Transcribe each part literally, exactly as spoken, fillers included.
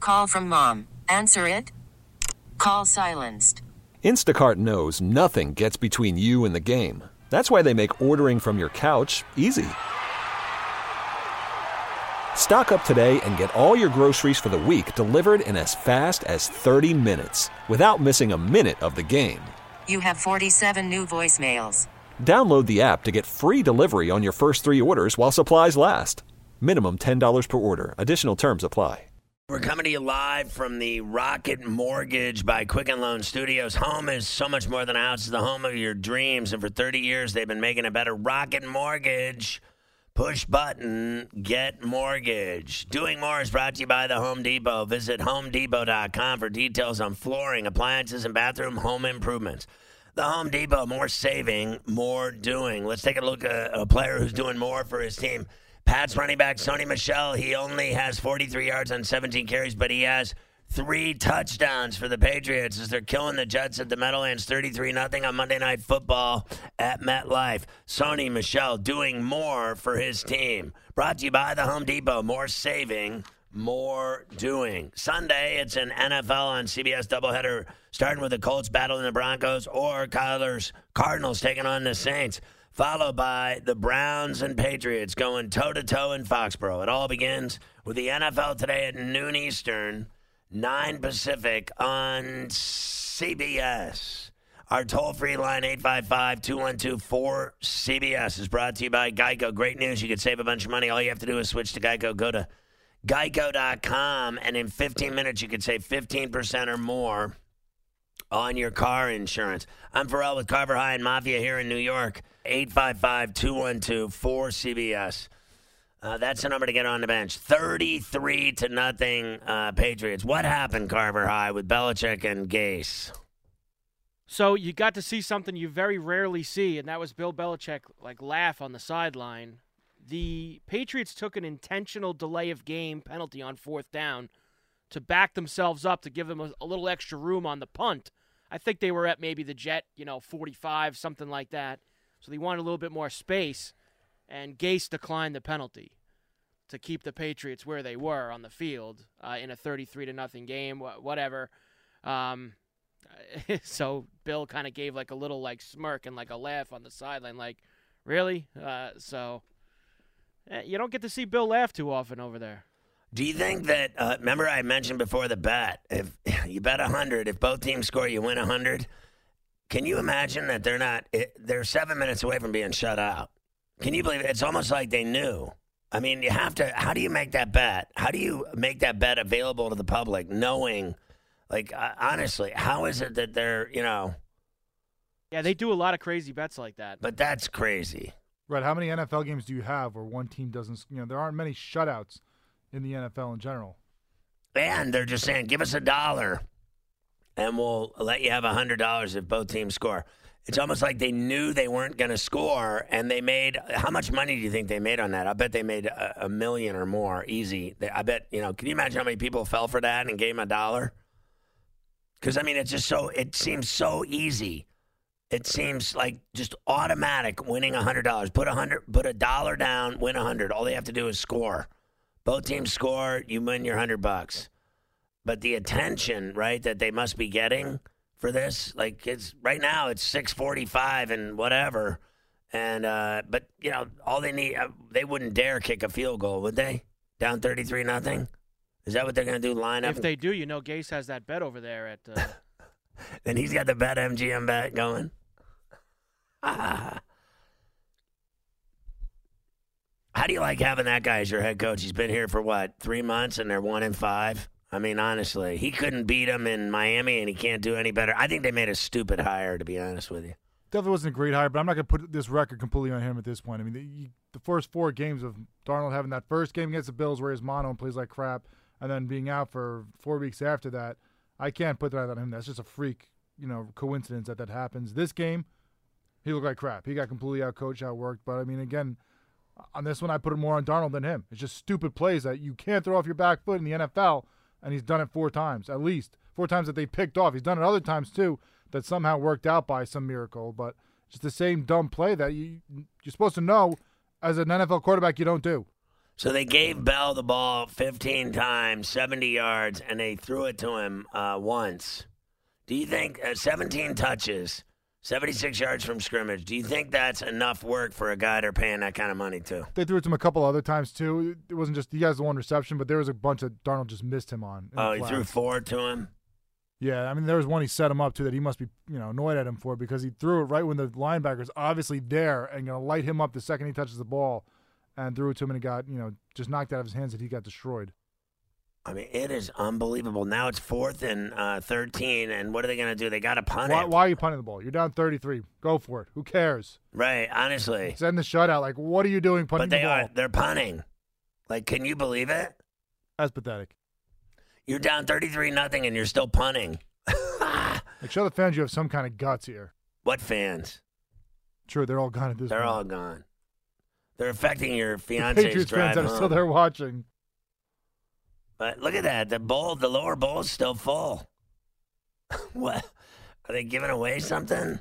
Call from mom. Answer it. Call silenced. Instacart knows nothing gets between you and the game. That's why they make ordering from your couch easy. Stock up today and get all your groceries for the week delivered in as fast as thirty minutes without missing a minute of the game. You have forty-seven new voicemails. Download the app to get free delivery on your first three orders while supplies last. Minimum ten dollars per order. Additional terms apply. We're coming to you live from the Rocket Mortgage by Quicken Loan Studios. Home is so much more than a house. It's the home of your dreams. And for thirty years, they've been making it better. Rocket Mortgage. Push button, get mortgage. Doing More is brought to you by the Home Depot. Visit home depot dot com for details on flooring, appliances, and bathroom home improvements. The Home Depot, more saving, more doing. Let's take a look at a player who's doing more for his team. Pats running back Sony Michel, he only has forty-three yards on seventeen carries, but he has three touchdowns for the Patriots as they're killing the Jets at the Meadowlands thirty-three nothing on Monday Night Football at MetLife. Sony Michel doing more for his team. Brought to you by the Home Depot. More saving, more doing. Sunday, it's an N F L on C B S doubleheader, starting with the Colts battling the Broncos or Kyler's Cardinals taking on the Saints, followed by the Browns and Patriots going toe-to-toe in Foxborough. It all begins with the N F L today at noon Eastern, nine Pacific on C B S. Our toll-free line, eight five five, two one two, four C B S, is brought to you by Geico. Great news. You could save a bunch of money. All you have to do is switch to Geico. Go to geico dot com, and in fifteen minutes, you could save fifteen percent or more on your car insurance. I'm Pharrell with Carver High and Mafia here in New York. eight five five, two one two, four C B S. Uh, that's the number to get on the bench. thirty-three to nothing uh, Patriots. What happened, Carver High, with Belichick and Gase? So you got to see something you very rarely see, and that was Bill Belichick like laugh on the sideline. The Patriots took an intentional delay of game penalty on fourth down to back themselves up to give them a, a little extra room on the punt. I think they were at maybe the Jet, you know, forty-five, something like that. So they wanted a little bit more space, and Gase declined the penalty to keep the Patriots where they were on the field uh, in a thirty-three to nothing game, whatever. Um, so Bill kind of gave like a little like smirk and like a laugh on the sideline, like, really? Uh, so eh, you don't get to see Bill laugh too often over there. Do you think that, uh, remember I mentioned before the bet, if you bet one hundred, if both teams score, you win one hundred? Can you imagine that they're not, it, they're seven minutes away from being shut out? Can you believe it? It's almost like they knew. I mean, you have to, how do you make that bet? How do you make that bet available to the public knowing, like, uh, honestly, how is it that they're, you know. Yeah, they do a lot of crazy bets like that. But that's crazy. Right, how many N F L games do you have where one team doesn't, you know, there aren't many shutouts in the N F L in general. And they're just saying, give us a dollar, and we'll let you have one hundred dollars if both teams score. It's almost like they knew they weren't going to score, and they made – how much money do you think they made on that? I bet they made a, a million or more, easy. They, I bet, you know, can you imagine how many people fell for that and gave them a dollar? Because, I mean, it's just so – it seems so easy. It seems like just automatic winning one hundred dollars. Put a hundred, put a dollar down, win one hundred. All they have to do is score. Both teams score, you win your one hundred bucks. But the attention, right, that they must be getting – for this, like, it's right now it's six forty-five and whatever, and uh but you know, all they need, uh, they wouldn't dare kick a field goal, would they? Down thirty-three nothing. Is that what they're gonna do? Line up? If they do, you know, Gase has that bet over there at uh... and he's got the bet M G M bet going. Ah. How do you like having that guy as your head coach? He's been here for what, three months, and they're one and five. I mean, honestly, he couldn't beat him in Miami, and he can't do any better. I think they made a stupid hire, to be honest with you. Definitely wasn't a great hire, but I'm not going to put this record completely on him at this point. I mean, the, the first four games of Darnold having that first game against the Bills where he's mono and plays like crap, and then being out for four weeks after that, I can't put that on him. That's just a freak, you know, coincidence that that happens. This game, he looked like crap. He got completely out-coached, out-worked. But, I mean, again, on this one, I put it more on Darnold than him. It's just stupid plays that you can't throw off your back foot in the N F L. And he's done it four times, at least. Four times that they picked off. He's done it other times, too, that somehow worked out by some miracle. But just the same dumb play that you, you're supposed to know as an N F L quarterback you don't do. So they gave Bell the ball fifteen times, seventy yards, and they threw it to him uh, once. Do you think uh, seventeen touches, seventy-six yards from scrimmage, do you think that's enough work for a guy they're paying that kind of money to? They threw it to him a couple other times, too. It wasn't just he has the one reception, but there was a bunch that Darnold just missed him on. Oh, he threw four to him? Yeah, I mean, there was one he set him up to that he must be, you know, annoyed at him for because he threw it right when the linebacker's obviously there and going to light him up the second he touches the ball. And threw it to him, and he got, you know, just knocked out of his hands that he got destroyed. I mean, it is unbelievable. Now it's fourth and uh, thirteen, and what are they going to do? They got to punt why, it. Why are you punting the ball? You're down thirty-three. Go for it. Who cares? Right, honestly. Send the shutout. Like, what are you doing punting but they the ball? are. They're punting. Like, can you believe it? That's pathetic. You're down thirty-three nothing, and you're still punting. Like, show the fans you have some kind of guts here. What fans? Sure, they're all gone at this They're point. all gone. They're affecting your The fiance's Patriots drive fans that home. are still there watching. But look at that. The bowl, the lower bowl is still full. What? Are they giving away something?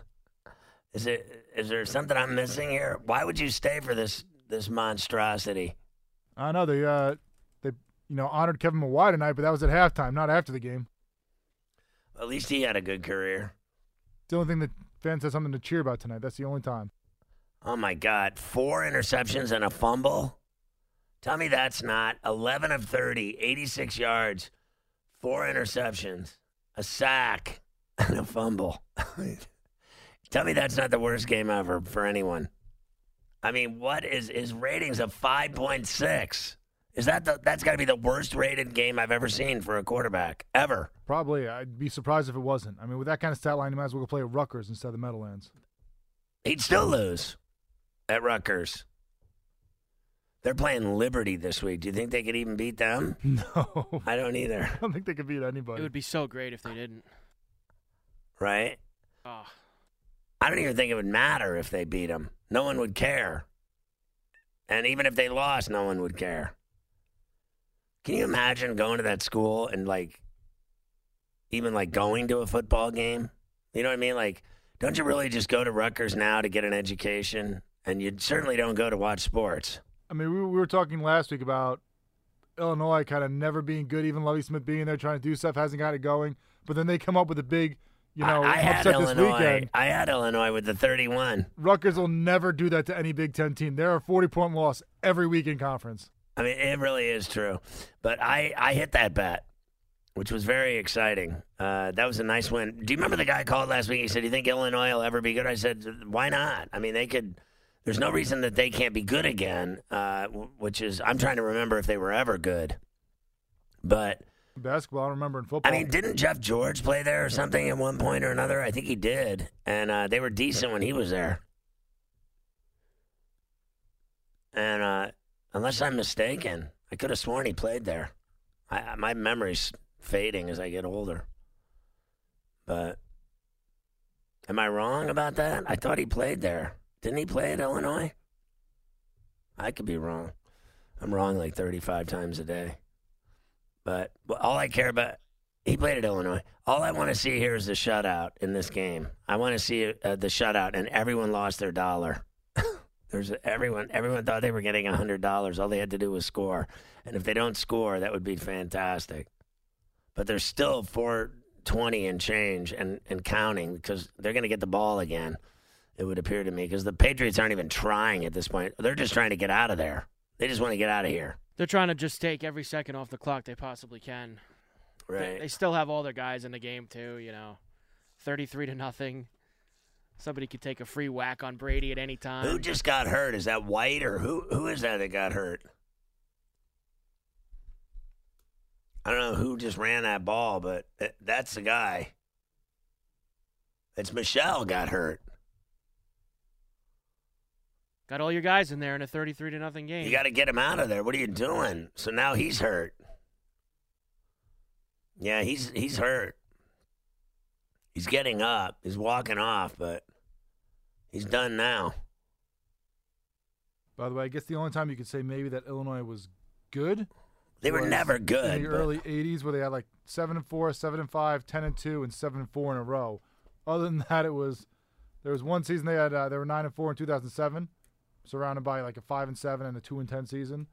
Is it? Is there something I'm missing here? Why would you stay for this this monstrosity? I know they uh they you know honored Kevin Mawai tonight, but that was at halftime, not after the game. At least he had a good career. It's the only thing that fans had something to cheer about tonight. That's the only time. Oh, my God. Four interceptions and a fumble? Tell me that's not eleven of thirty, eighty-six yards, four interceptions, a sack, and a fumble. Tell me that's not the worst game ever for anyone. I mean, what is his ratings of five point six? Is that the, that's got to be the worst rated game I've ever seen for a quarterback, ever. Probably. I'd be surprised if it wasn't. I mean, with that kind of stat line, you might as well go play at Rutgers instead of the Meadowlands. He'd still lose at Rutgers. They're playing Liberty this week. Do you think they could even beat them? No. I don't either. I don't think they could beat anybody. It would be so great if they didn't. Right? Oh. I don't even think it would matter if they beat them. No one would care. And even if they lost, no one would care. Can you imagine going to that school and, like, even, like, going to a football game? You know what I mean? Like, don't you really just go to Rutgers now to get an education? And you certainly don't go to watch sports. I mean, we, we were talking last week about Illinois kind of never being good, even Lovie Smith being there trying to do stuff, hasn't got it going. But then they come up with a big, you know, I, I had upset this Illinois. weekend. I had Illinois with the thirty-one. Rutgers will never do that to any Big Ten team. They're a forty-point loss every week in conference. I mean, it really is true. But I, I hit that bet, which was very exciting. Uh, that was a nice win. Do you remember the guy called last week? He said, "Do you think Illinois will ever be good?" I said, "Why not? I mean, they could. There's no reason that they can't be good again." Uh, which is, I'm trying to remember if they were ever good. But Basketball, I don't remember in football. I mean, didn't Jeff George play there or something at one point or another? I think he did, and uh, they were decent when he was there. And uh, unless I'm mistaken, I could have sworn he played there. I, my memory's fading as I get older. But am I wrong about that? I thought he played there. Didn't he play at Illinois? I could be wrong. I'm wrong like thirty-five times a day. But all I care about, he played at Illinois. All I want to see here is the shutout in this game. I want to see uh, the shutout, and everyone lost their dollar. There's a, everyone. Everyone thought they were getting a hundred dollars. All they had to do was score, and if they don't score, that would be fantastic. But there's still four twenty and change and, and counting because they're going to get the ball again. It would appear to me because the Patriots aren't even trying at this point. They're just trying to get out of there. They just want to get out of here. They're trying to just take every second off the clock they possibly can. Right. They, they still have all their guys in the game too. You know, thirty-three to nothing. Somebody could take a free whack on Brady at any time. Who just got hurt? Is that White or who? Who is that that got hurt? I don't know who just ran that ball, but that's the guy. It's Michelle got hurt. Got all your guys in there in a thirty-three to nothing game. You got to get him out of there. What are you doing? So now he's hurt. Yeah, he's he's hurt. He's getting up. He's walking off, but he's done now. By the way, I guess the only time you could say maybe that Illinois was good. They were never good. In the but... early eighties, where they had like seven and four, seven and five, ten and two, and seven and four in a row. Other than that, it was there was one season they had uh, they were nine and four in two thousand seven, surrounded by like a five and seven and a two and ten season,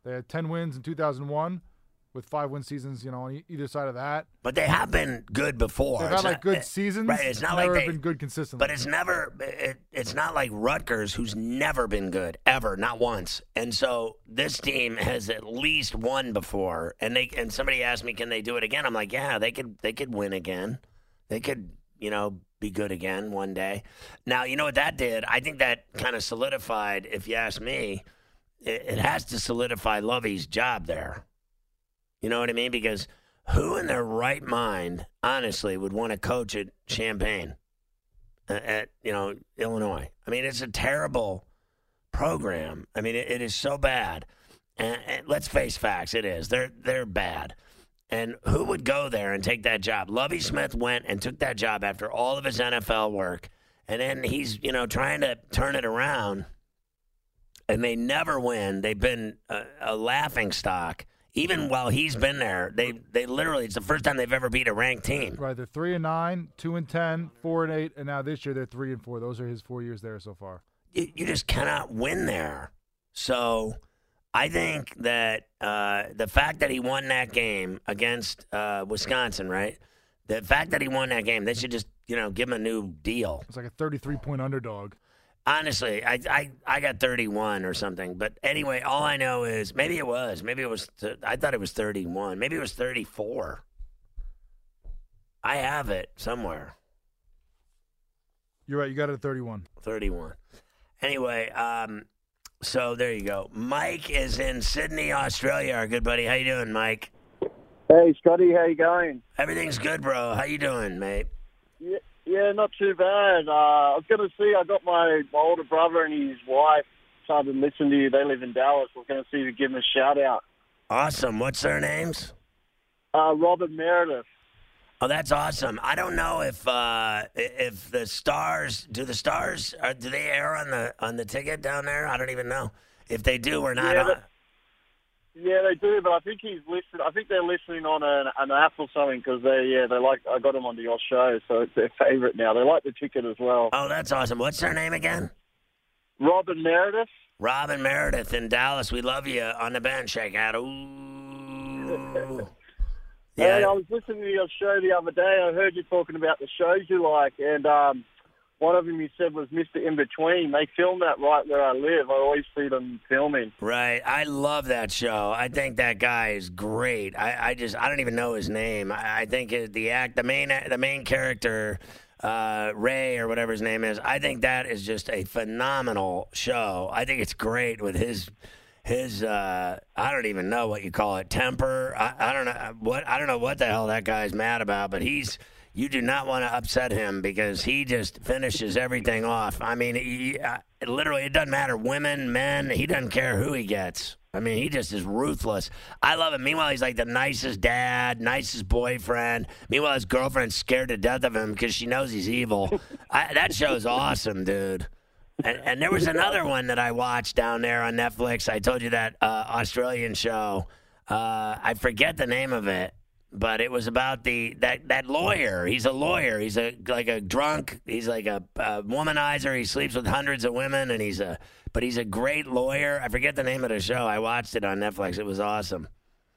They had ten wins in two thousand one with five win seasons, you know, on e- either side of that. But they have been good before. They've It's had like not- good it- seasons. Right, it's not never like they, been good consistently. But it's never. It, it's not like Rutgers, who's never been good ever, not once. And so this team has at least won before. And they and somebody asked me, can they do it again? I'm like, yeah, they could. They could win again. They could, you know, be good again one day. Now, you know what that did? I think that kind of solidified. If you ask me, it, it has to solidify Lovey's job there. You know what I mean? Because who in their right mind, honestly, would want to coach at Champaign, at, at you know, Illinois? I mean, it's a terrible program. I mean, it, it is so bad. And, and let's face facts, it is. They're they're bad. And who would go there and take that job? Lovie Smith went and took that job after all of his N F L work, and then he's you know trying to turn it around, and they never win. They've been a, a laughing stock. Even while he's been there, they they literally, it's the first time they've ever beat a ranked team. Right, they're three and nine, two and ten, four and eight, and now this year they're three and four. Those are his four years there so far. You, you just cannot win there. So I think that uh, the fact that he won that game against uh, Wisconsin, right? The fact that he won that game, they should just, you know, give him a new deal. It's like a thirty-three point underdog. Honestly, I, I I got thirty-one or something. But anyway, all I know is maybe it was. Maybe it was. Th- I thought it was thirty-one. Maybe it was thirty-four. I have it somewhere. You're right. You got it at thirty-one. thirty-one. Anyway, um, so there you go. Mike is in Sydney, Australia. Our good buddy. How you doing, Mike? Hey, Scotty, how you going? Everything's good, bro. How you doing, mate? Yeah, yeah not too bad. Uh, I was going to see, I got my, my older brother and his wife started listening to you. They live in Dallas. I was going to see if you give them a shout-out. Awesome. What's their names? Uh, Robert Meredith. Oh, that's awesome. I don't know if uh, if the Stars do the Stars uh, do they air on the on the ticket down there? I don't even know if they do or not. Yeah, on. that- Yeah, they do, but I think he's listening. I think they're listening on an, an app or something because they, yeah, they like. I got them on your show, so it's their favorite now. They like the ticket as well. Oh, that's awesome. What's their name again? Robin Meredith. Robin Meredith in Dallas. We love you on the bench. Check out. Ooh. Hey, Yeah. I was listening to your show the other day. I heard you talking about the shows you like, and um, one of them you said was Mister In Between. They film that right where I live. I always see them filming. Right. I love that show. I think that guy is great. I, I just I don't even know his name. I, I think it, the act the main the main character, uh, Ray or whatever his name is, I think that is just a phenomenal show. I think it's great with his his uh, I don't even know what you call it, temper. I, I don't know what I don't know what the hell that guy's mad about, but he's you do not want to upset him because he just finishes everything off. I mean, he, uh, it literally, it doesn't matter. Women, men, he doesn't care who he gets. I mean, he just is ruthless. I love him. Meanwhile, he's like the nicest dad, nicest boyfriend. Meanwhile, his girlfriend's scared to death of him because she knows he's evil. I, that show's awesome, dude. And, and there was another one that I watched down there on Netflix. I told you that uh, Australian show. Uh, I forget the name of it. But it was about the that, that lawyer. He's a lawyer. He's a like a drunk. He's like a, a womanizer. He sleeps with hundreds of women, and he's a but he's a great lawyer. I forget the name of the show. I watched it on Netflix. It was awesome.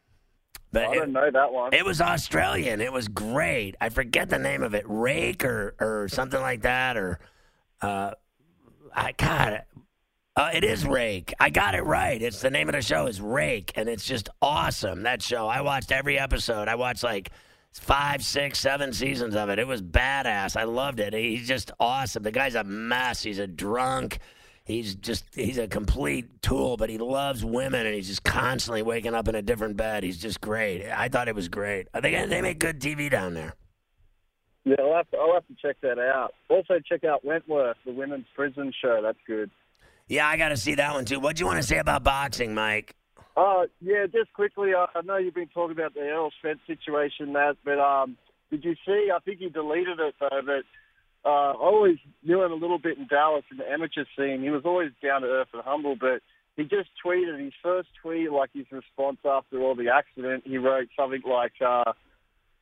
But I it, don't know that one. it was Australian. It was great. I forget the name of it. Rake or or something like that. Or uh, I got it. Uh, it is Rake. I got it right. It's the name of the show is Rake, and it's just awesome. That show. I watched every episode. I watched like five, six, seven seasons of it. It was badass. I loved it. He's just awesome. The guy's a mess. He's a drunk. He's just he's a complete tool, but he loves women, and he's just constantly waking up in a different bed. He's just great. I thought it was great. I think they make good T V down there. Yeah, I'll have to, I'll have to check that out. Also, check out Wentworth, the women's prison show. That's good. Yeah, I got to see that one too. What do you want to say about boxing, Mike? Uh, yeah, just quickly, I, I know you've been talking about the Errol Spence situation, that, but um, did you see? I think he deleted it though. But uh, I always knew him a little bit in Dallas in the amateur scene. He was always down to earth and humble, but he just tweeted his first tweet, like his response after all the accident. He wrote something like, uh,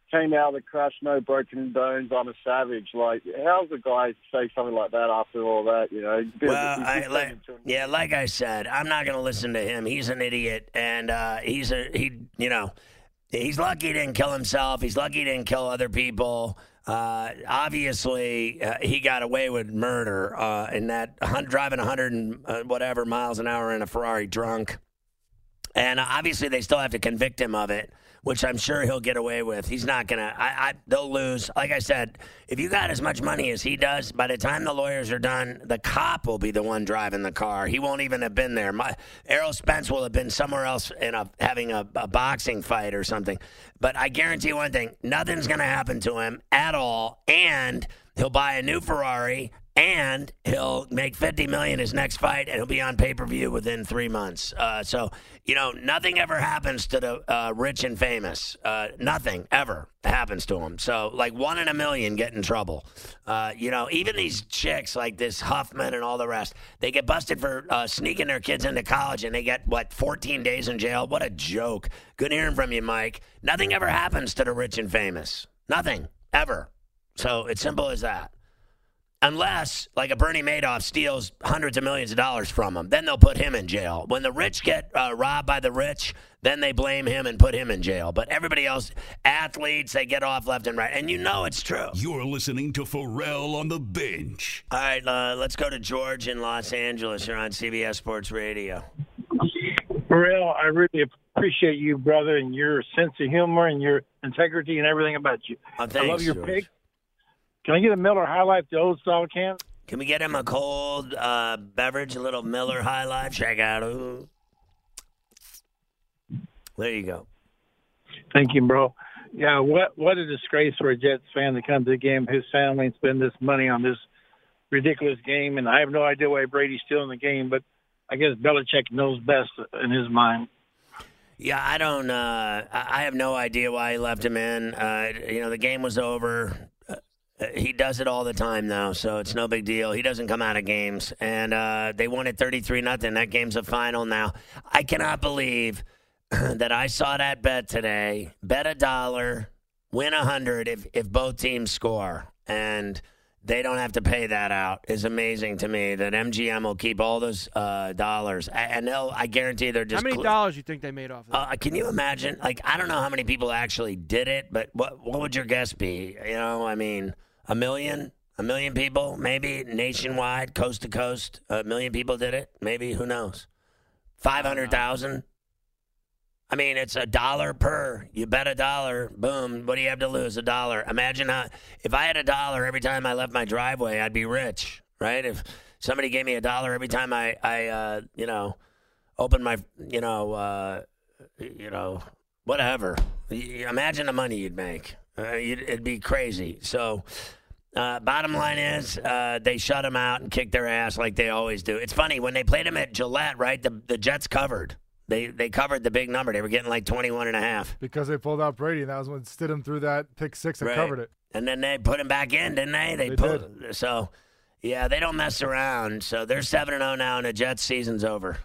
came out of the crash, no broken bones, I'm a savage. Like, how's the guy say something like that after all that, you know? Well, I, like, yeah, like I said, I'm not going to listen to him. He's an idiot, and uh, he's a, he, you know, he's lucky he didn't kill himself. He's lucky he didn't kill other people. Uh, obviously, uh, he got away with murder uh, in that driving one hundred and uh, whatever miles an hour in a Ferrari drunk. And uh, obviously, they still have to convict him of it, which I'm sure he'll get away with. He's not going to – I, I, they'll lose. Like I said, if you got as much money as he does, by the time the lawyers are done, the cop will be the one driving the car. He won't even have been there. My, Errol Spence will have been somewhere else in a, having a, a boxing fight or something. But I guarantee one thing, nothing's going to happen to him at all, and he'll buy a new Ferrari, and he'll make fifty million dollars his next fight, and he'll be on pay-per-view within three months. Uh, so, you know, nothing ever happens to the uh, rich and famous. Uh, nothing ever happens to them. So, like, one in a million get in trouble. Uh, you know, even these chicks like this Huffman and all the rest, they get busted for uh, sneaking their kids into college, and they get, what, fourteen days in jail? What a joke. Good hearing from you, Mike. Nothing ever happens to the rich and famous. Nothing. Ever. So, it's simple as that. Unless, like a Bernie Madoff steals hundreds of millions of dollars from them, then they'll put him in jail. When the rich get uh, robbed by the rich, then they blame him and put him in jail. But everybody else, athletes, they get off left and right. And you know it's true. You're listening to Pharrell on the Bench. All right, uh, let's go to George in Los Angeles. You're on C B S Sports Radio. Pharrell, I really appreciate you, brother, and your sense of humor and your integrity and everything about you. Oh, thanks, I love your George. pick. Can I get a Miller High Life, the old style can? Can we get him a cold uh, beverage, a little Miller High Life? Check out. Ooh. There you go. Thank you, bro. Yeah, what what a disgrace for a Jets fan to come to the game, his family, and spend this money on this ridiculous game. And I have no idea why Brady's still in the game, but I guess Belichick knows best in his mind. Yeah, I don't. Uh, I have no idea why he left him in. Uh, you know, the game was over. He does it all the time now, so it's no big deal. He doesn't come out of games, and uh, they won it thirty-three nothing. That game's a final now. I cannot believe that I saw that bet today. Bet a dollar, win a hundred if if both teams score, and they don't have to pay that out. Is amazing to me that M G M will keep all those uh, dollars, and they'll. I guarantee they're just. How many cl- dollars you think they made off of that? Uh, can you imagine? Like, I don't know how many people actually did it, but what what would your guess be? You know, I mean. A million? A million people? Maybe nationwide, coast to coast. A million people did it? Maybe. Who knows? five hundred thousand? I mean, it's a dollar per. You bet a dollar. Boom. What do you have to lose? A dollar. Imagine how, if I had a dollar every time I left my driveway, I'd be rich, right? If somebody gave me a dollar every time I, I uh, you know, opened my, you know, uh, you know, whatever. Imagine the money you'd make. Uh, you'd, it'd be crazy. So, uh, bottom line is, uh, they shut him out and kicked their ass like they always do. It's funny, when they played him at Gillette, right, the, the Jets covered. They they covered the big number. They were getting like twenty-one and a half. Because they pulled out Brady, and that was when Stidham threw that pick six and Right. covered it. And then they put him back in, didn't they? They, They put, did. So, yeah, they don't mess around. So they're seven and oh now, and the Jets season's over.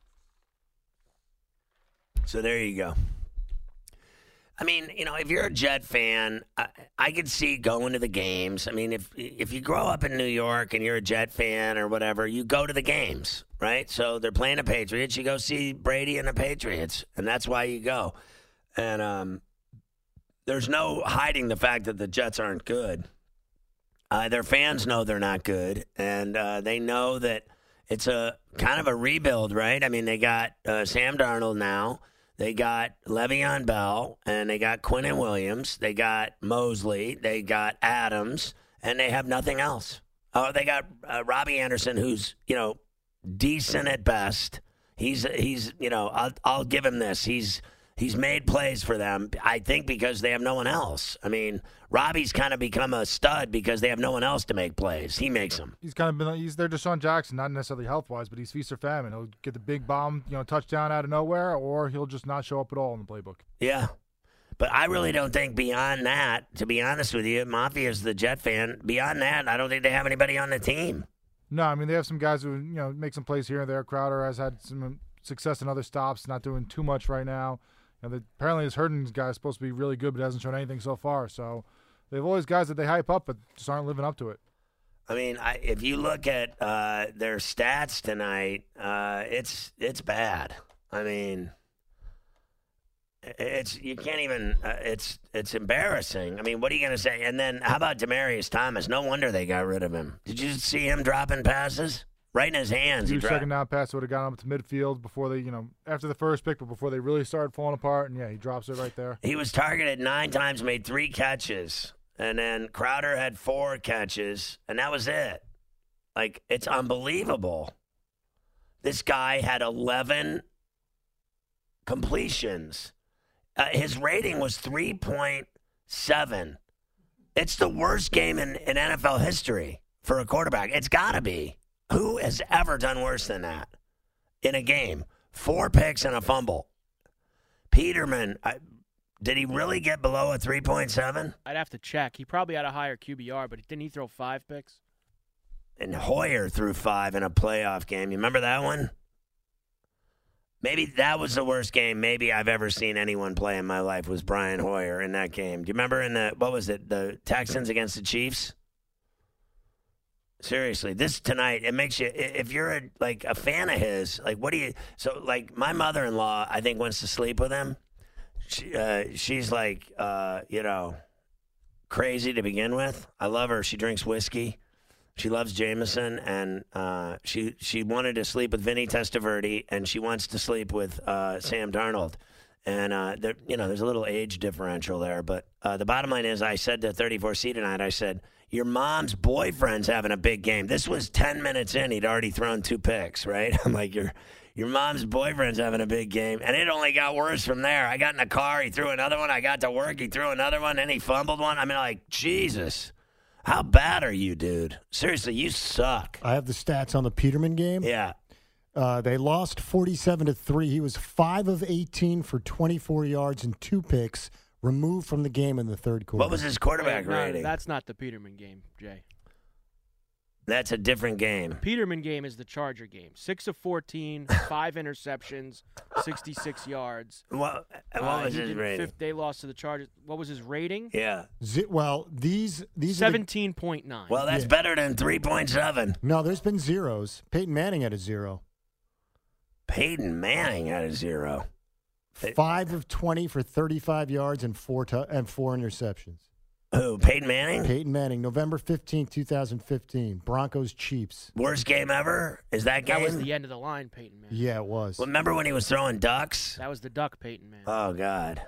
So there you go. I mean, you know, if you're a Jet fan, I, I could see going to the games. I mean, if if you grow up in New York and you're a Jet fan or whatever, you go to the games, right? So they're playing the Patriots. You go see Brady and the Patriots, and that's why you go. And um, there's no hiding the fact that the Jets aren't good. Uh, their fans know they're not good, and uh, they know that it's a kind of a rebuild, right? I mean, they got uh, Sam Darnold now. They got Le'Veon Bell, and they got Quinnen Williams. They got Mosley. They got Adams, and they have nothing else. Oh, they got uh, Robbie Anderson, who's, you know, decent at best. He's, he's you know, I'll, I'll give him this. He's he's made plays for them, I think, because they have no one else. I mean, Robbie's kind of become a stud because they have no one else to make plays. He makes them. He's kind of been he's their Deshaun Jackson, not necessarily health wise, but he's feast or famine. He'll get the big bomb, you know, touchdown out of nowhere, or he'll just not show up at all in the playbook. Yeah. But I really don't think beyond that, to be honest with you, Mafia's the Jet fan. Beyond that, I don't think they have anybody on the team. No, I mean, they have some guys who, you know, make some plays here and there. Crowder has had some success in other stops, not doing too much right now. You know, they, apparently this Herndon guy is supposed to be really good, but hasn't shown anything so far. So they have always guys that they hype up, but just aren't living up to it. I mean, I, if you look at uh, their stats tonight, uh, it's it's bad. I mean, it's you can't even. Uh, it's it's embarrassing. I mean, what are you going to say? And then how about Demaryius Thomas? No wonder they got rid of him. Did you see him dropping passes right in his hands? Two he second down pass would have gotten up to midfield before they, you know, after the first pick, but before they really started falling apart. And yeah, he drops it right there. He was targeted nine times, made three catches. And then Crowder had four catches, and that was it. Like, it's unbelievable. This guy had eleven completions. Uh, his rating was three point seven. It's the worst game in, in N F L history for a quarterback. It's got to be. Who has ever done worse than that in a game? Four picks and a fumble. Peterman... I, Did he really get below a three point seven? I'd have to check. He probably had a higher Q B R, but didn't he throw five picks? And Hoyer threw five in a playoff game. You remember that one? Maybe that was the worst game maybe I've ever seen anyone play in my life was Brian Hoyer in that game. Do you remember in the, what was it, the Texans against the Chiefs? Seriously, this tonight, it makes you, if you're a, like a fan of his, like what do you, so like my mother-in-law, I think, wants to sleep with him. She, uh, she's like, uh, you know, crazy to begin with. I love her. She drinks whiskey. She loves Jameson, and uh, she she wanted to sleep with Vinny Testaverde, and she wants to sleep with uh, Sam Darnold. And, uh, there, you know, there's a little age differential there. But uh, the bottom line is I said to thirty-four C tonight, I said, your mom's boyfriend's having a big game. This was ten minutes in. He'd already thrown two picks, right? I'm like, you're... Your mom's boyfriend's having a big game. And it only got worse from there. I got in the car. He threw another one. I got to work. He threw another one. Then he fumbled one. I mean, like, Jesus. How bad are you, dude? Seriously, you suck. I have the stats on the Peterman game. Yeah. Uh, they lost forty-seven to three. He was five of eighteen for twenty-four yards and two picks, removed from the game in the third quarter. What was his quarterback Wait, no, rating? That's not the Peterman game, Jay. That's a different game. Peterman game is the Charger game. Six of fourteen, five interceptions, sixty-six yards. What, what uh, was his did rating? Fifth, they lost to the Chargers. What was his rating? Yeah. Z- well, these these seventeen point nine. Well, that's Yeah. better than three point seven. The, no, there's been zeros. Peyton Manning had a zero. Peyton Manning had a zero. Five of twenty for thirty-five yards and four tu- and four interceptions. Who, Peyton Manning? Peyton Manning, November fifteenth, twenty fifteen. Broncos Chiefs. Worst game ever? Is that game? That was the end of the line, Peyton Manning. Yeah, it was. Well, remember when he was throwing ducks? That was the duck, Peyton Manning. Oh, God.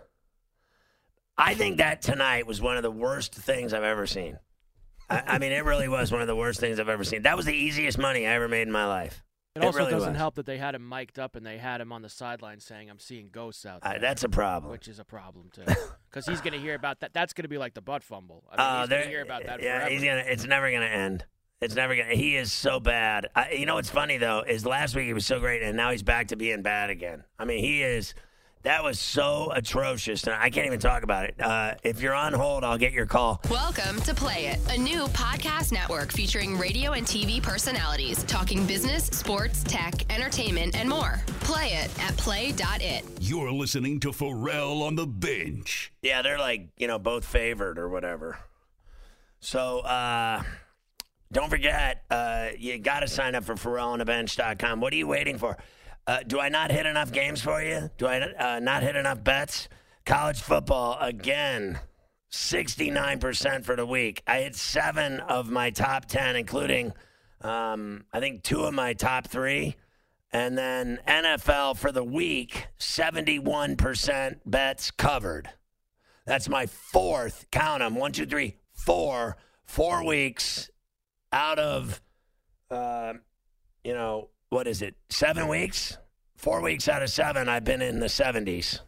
I think that tonight was one of the worst things I've ever seen. I, I mean, it really was one of the worst things I've ever seen. That was the easiest money I ever made in my life. It also really doesn't was. help that they had him mic'd up and they had him on the sideline saying, I'm seeing ghosts out there. Uh, that's a problem. Which is a problem, too. Because he's going to hear about that. That's going to be like the butt fumble. I mean, Uh, he's going to hear about that yeah, forever. he's gonna. It's never gonna end. It's never gonna. He is so bad. I, you know what's funny though is last week he was so great, and now he's back to being bad again. I mean, he is. That was so atrocious. And I can't even talk about it. Uh, if you're on hold, I'll get your call. Welcome to Play It, a new podcast network featuring radio and T V personalities talking business, sports, tech, entertainment, and more. Play it at play dot it. You're listening to Pharrell on the Bench. Yeah, they're like, you know, both favored or whatever. So, uh, don't forget, uh, you got to sign up for Pharrell on the bench dot com. What are you waiting for? Uh, do I not hit enough games for you? Do I uh, not hit enough bets? College football, again, sixty-nine percent for the week. I hit seven of my top ten, including, um, I think, two of my top three. And then N F L for the week, seventy-one percent bets covered. That's my fourth, count them, one, two, three, four, four weeks out of, uh, you know, what is it, seven weeks? Four weeks out of seven, I've been in the seventies.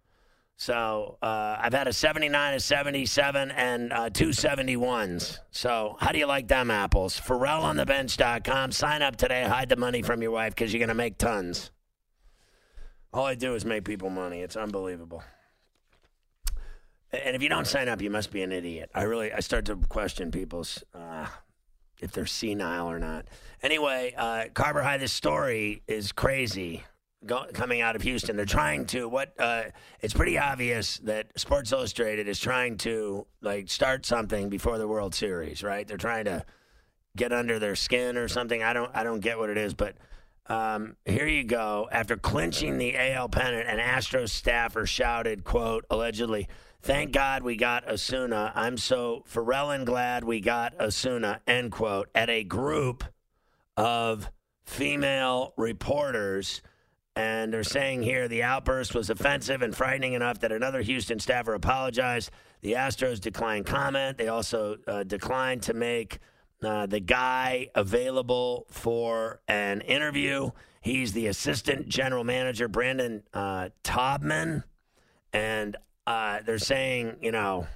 So uh, I've had a seventy-nine, a seventy-seven, and uh, two seventy-ones. So how do you like them apples? Pharrell on the bench dot com. Sign up today. Hide the money from your wife because you're going to make tons. All I do is make people money. It's unbelievable. And if you don't sign up, you must be an idiot. I really, I start to question people's, uh, if they're senile or not. Anyway, uh, Carver High, this story is crazy. go, coming out of Houston. They're trying to what? Uh, it's pretty obvious that Sports Illustrated is trying to like start something before the World Series, right? They're trying to get under their skin or something. I don't. I don't get what it is, but um, here you go. After clinching the A L pennant, an Astros staffer shouted, "Quote allegedly." Thank God we got Osuna. I'm so Pharrellin glad we got Osuna, end quote, at a group of female reporters. And they're saying here the outburst was offensive and frightening enough that another Houston staffer apologized. The Astros declined comment. They also uh, declined to make uh, the guy available for an interview. He's the assistant general manager, Brandon uh, Taubman. And Uh, they're saying, you know,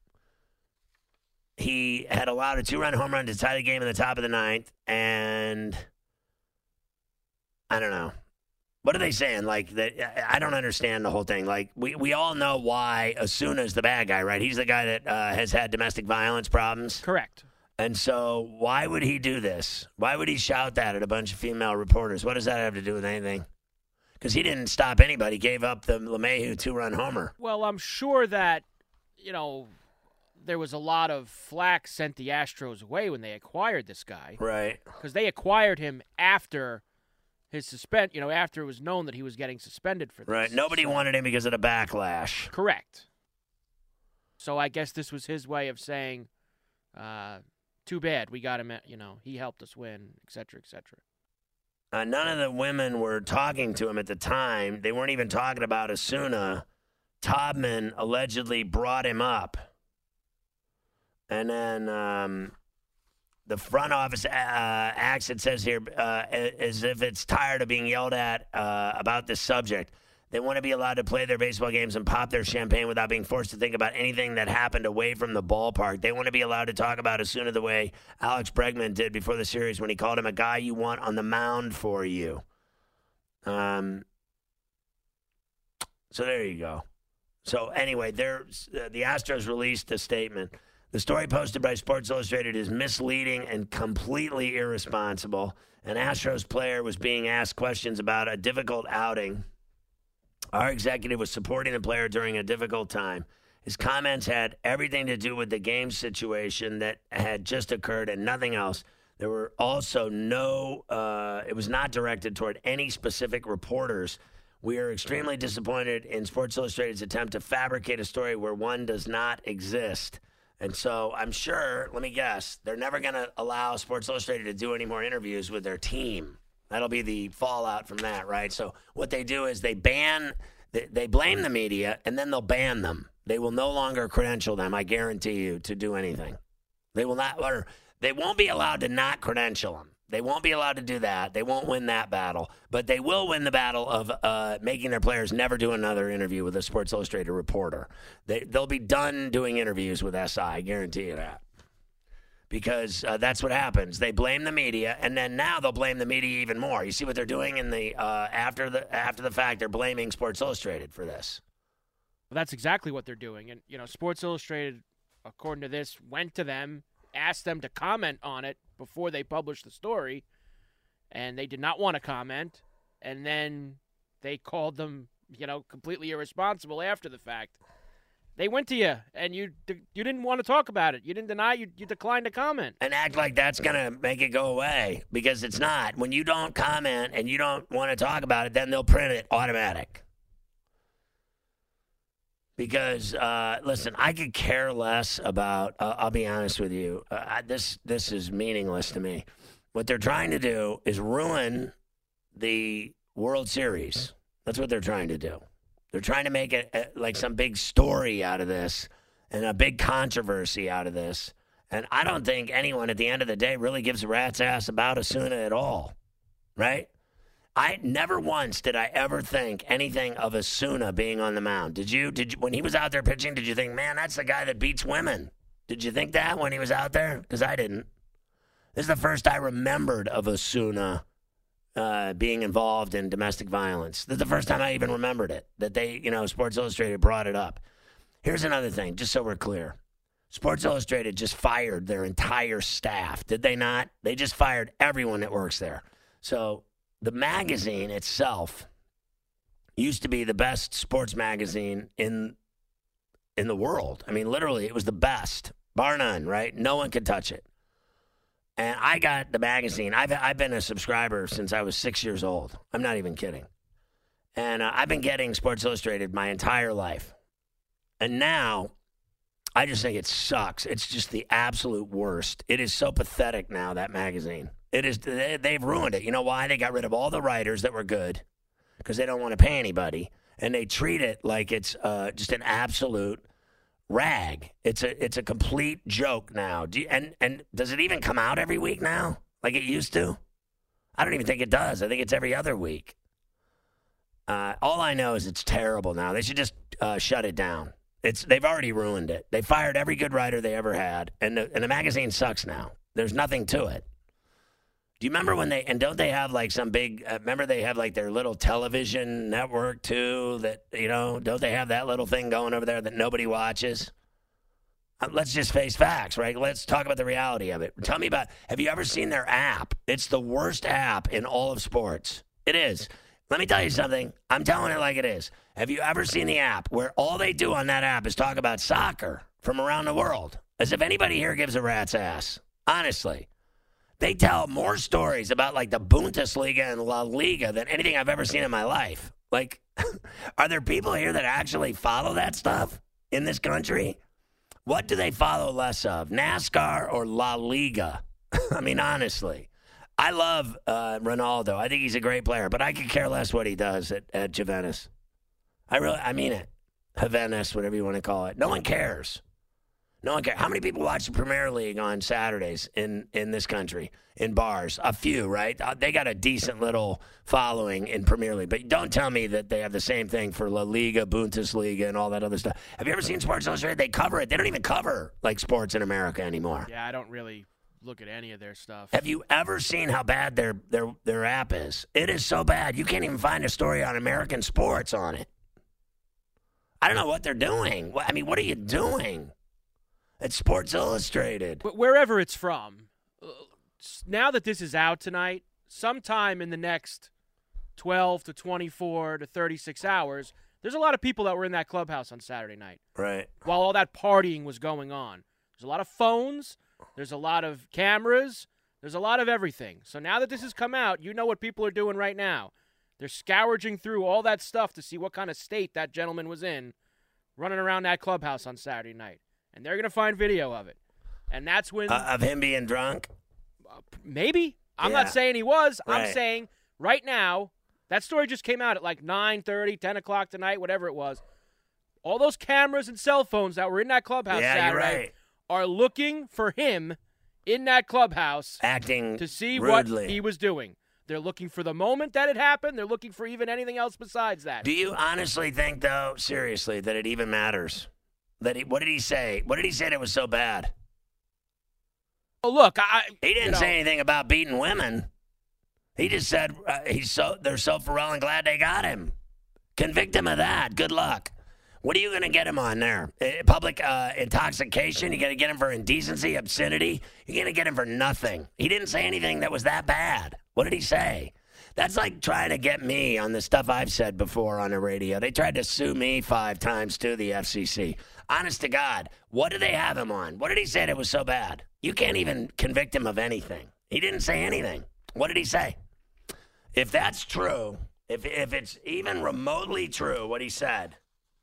he had allowed a two-run home run to tie the game in the top of the ninth, and I don't know. What are they saying? Like, that? I don't understand the whole thing. Like, we, we all know why Osuna is the bad guy, right? He's the guy that uh, has had domestic violence problems. Correct. And so why would he do this? Why would he shout that at a bunch of female reporters? What does that have to do with anything? Because he didn't stop anybody, gave up the LeMahieu two-run homer. Well, I'm sure that, you know, there was a lot of flack sent the Astros away when they acquired this guy. Right. Because they acquired him after his suspend, you know, after it was known that he was getting suspended for this. Right. Nobody so, wanted him because of the backlash. Correct. So I guess this was his way of saying, uh, too bad, we got him, at, you know, he helped us win, et cetera, et cetera. Uh, none of the women were talking to him at the time. They weren't even talking about Osuna. Taubman allegedly brought him up. And then um, the front office uh, acts, it says here, uh, as if it's tired of being yelled at uh, about this subject. They want to be allowed to play their baseball games and pop their champagne without being forced to think about anything that happened away from the ballpark. They want to be allowed to talk about Osuna the way Alex Bregman did before the series when he called him a guy you want on the mound for you. Um. So there you go. So anyway, there's, uh, the Astros released a statement. The story posted by Sports Illustrated is misleading and completely irresponsible. An Astros player was being asked questions about a difficult outing. Our executive was supporting the player during a difficult time. His comments had everything to do with the game situation that had just occurred and nothing else. There were also no, uh, it was not directed toward any specific reporters. We are extremely disappointed in Sports Illustrated's attempt to fabricate a story where one does not exist. And so I'm sure, let me guess, they're never going to allow Sports Illustrated to do any more interviews with their team. That'll be the fallout from that, right? So what they do is they ban, they, they blame the media, and then they'll ban them. They will no longer credential them, I guarantee you, to do anything. They will not, or they won't be allowed to not credential them. They won't be allowed to do that. They won't win that battle. But they will win the battle of uh, making their players never do another interview with a Sports Illustrated reporter. They, they'll be done doing interviews with S I, I guarantee you that. Because uh, that's what happens. They blame the media, and then now they'll blame the media even more. You see what they're doing in the uh, after the after the fact? They're blaming Sports Illustrated for this. Well, that's exactly what they're doing. And, you know, Sports Illustrated, according to this, went to them, asked them to comment on it before they published the story, and they did not want to comment. And then they called them, you know, completely irresponsible after the fact. They went to you, and you you didn't want to talk about it. You didn't deny. You, you declined to comment. And act like that's going to make it go away, because it's not. When you don't comment and you don't want to talk about it, then they'll print it automatic. Because, uh, listen, I could care less about, uh, I'll be honest with you, uh, I, this this is meaningless to me. What they're trying to do is ruin the World Series. That's what they're trying to do. They're trying to make it uh, like some big story out of this and a big controversy out of this. And I don't think anyone at the end of the day really gives a rat's ass about Osuna at all, right? I never once did I ever think anything of Osuna being on the mound. Did you? Did you, when he was out there pitching, did you think, man, that's the guy that beats women? Did you think that when he was out there? Because I didn't. This is the first I remembered of Osuna uh, being involved in domestic violence. This is the first time I even remembered it, that they, you know, Sports Illustrated brought it up. Here's another thing, just so we're clear. Sports Illustrated just fired their entire staff, did they not? They just fired everyone that works there. So the magazine itself used to be the best sports magazine in in the world. I mean, literally, it was the best, bar none, right? No one could touch it. And I got the magazine. I've I've been a subscriber since I was six years old. I'm not even kidding. And uh, I've been getting Sports Illustrated my entire life. And now, I just think it sucks. It's just the absolute worst. It is so pathetic now, that magazine. It is. They, they've ruined it. You know why? They got rid of all the writers that were good because they don't want to pay anybody. And they treat it like it's uh, just an absolute rag. It's a it's a complete joke now. Do you, and, and does it even come out every week now like it used to? I don't even think it does. I think it's every other week. Uh, all I know is it's terrible now. They should just uh, shut it down. It's they've already ruined it. They fired every good writer they ever had, and the, and the magazine sucks now. There's nothing to it. Do you remember when they and don't they have like some big? Uh, remember they have like their little television network too. That you know, don't they have that little thing going over there that nobody watches? Uh, let's just face facts, right? Let's talk about the reality of it. Tell me about. Have you ever seen their app? It's the worst app in all of sports. It is. Let me tell you something. I'm telling it like it is. Have you ever seen the app where all they do on that app is talk about soccer from around the world? As if anybody here gives a rat's ass. Honestly. They tell more stories about, like, the Bundesliga and La Liga than anything I've ever seen in my life. Like, are there people here that actually follow that stuff in this country? What do they follow less of, NASCAR or La Liga? I mean, honestly. I love uh, Ronaldo. I think he's a great player, but I could care less what he does at, at Juventus. I really, I mean it. Juventus, whatever you want to call it. No one cares. No one cares. How many people watch the Premier League on Saturdays in, in this country, in bars? A few, right? Uh, they got a decent little following in Premier League. But don't tell me that they have the same thing for La Liga, Bundesliga, and all that other stuff. Have you ever seen Sports Illustrated? They cover it. They don't even cover, like, sports in America anymore. Yeah, I don't really look at any of their stuff. Have you ever seen how bad their, their, their app is? It is so bad. You can't even find a story on American sports on it. I don't know what they're doing. I mean, what are you doing? It's Sports Illustrated. But wherever it's from, now that this is out tonight, sometime in the next twelve to twenty-four to thirty-six hours, there's a lot of people that were in that clubhouse on Saturday night. Right. While all that partying was going on. There's a lot of phones. There's a lot of cameras. There's a lot of everything. So now that this has come out, you know what people are doing right now. They're scourging through all that stuff to see what kind of state that gentleman was in running around that clubhouse on Saturday night. And they're going to find video of it. And that's when... Uh, of him being drunk? Uh, maybe. I'm yeah. not saying he was. Right. I'm saying right now, that story just came out at like nine thirty, ten o'clock tonight, whatever it was. All those cameras and cell phones that were in that clubhouse yeah, Saturday you're right. are looking for him in that clubhouse. Acting to see rudely. what he was doing. They're looking for the moment that it happened. They're looking for even anything else besides that. Do you honestly think, though, seriously, that it even matters? That he, what did he say? What did he say that was so bad? Oh, look, I. He didn't you know, say anything about beating women. He just said uh, he's so they're so Pharrell and glad they got him. Convict him of that. Good luck. What are you going to get him on there? Uh, public uh, intoxication? You're going to get him for indecency, obscenity? You're going to get him for nothing. He didn't say anything that was that bad. What did he say? That's like trying to get me on the stuff I've said before on the radio. They tried to sue me five times to the F C C. Honest to God, what did they have him on? What did he say that was so bad? You can't even convict him of anything. He didn't say anything. What did he say? If that's true, if if it's even remotely true what he said,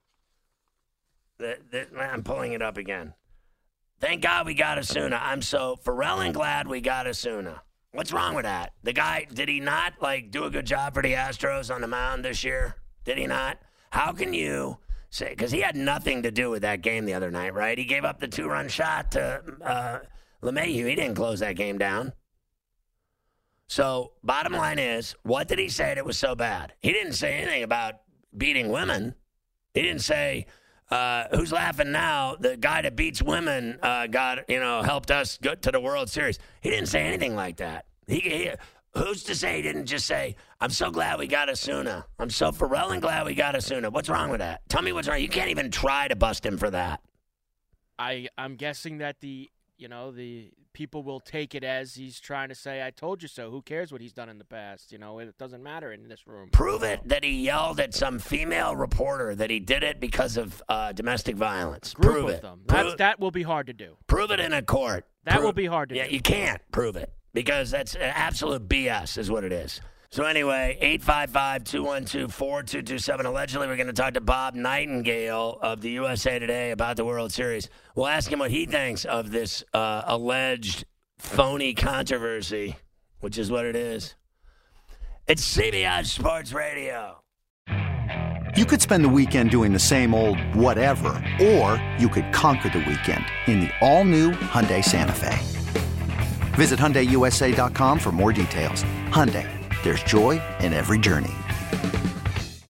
that, that, I'm pulling it up again. Thank God we got Osuna. I'm so Pharrell and glad we got Osuna. What's wrong with that? The guy, did he not, like, do a good job for the Astros on the mound this year? Did he not? How can you say, because he had nothing to do with that game the other night, right? He gave up the two-run shot to uh, LeMahieu. He didn't close that game down. So, bottom line is, what did he say that was so bad? He didn't say anything about beating women. He didn't say, uh, who's laughing now? The guy that beats women uh, got, you know, helped us get to the World Series. He didn't say anything like that. He, he Who's to say he didn't just say, I'm so glad we got Osuna. I'm so Pharrell and glad we got Osuna. What's wrong with that? Tell me what's wrong. You can't even try to bust him for that. I, I'm guessing that the you know, the people will take it as he's trying to say, I told you so. Who cares what he's done in the past? You know, it doesn't matter in this room. Prove it that he yelled at some female reporter that he did it because of uh, domestic violence. Group Prove of it. them. Prove That's, that will be hard to do. Prove it in a court. That Prove, will be hard to yeah, do. you can't prove it because that's absolute B S is what it is. So anyway, eight five five, two one two, four two two seven. Allegedly, we're going to talk to Bob Nightingale of the U S A Today about the World Series. We'll ask him what he thinks of this uh, alleged phony controversy, which is what it is. It's C B S Sports Radio. You could spend the weekend doing the same old whatever, or you could conquer the weekend in the all-new Hyundai Santa Fe. Visit Hyundai U S A dot com for more details. Hyundai. There's joy in every journey.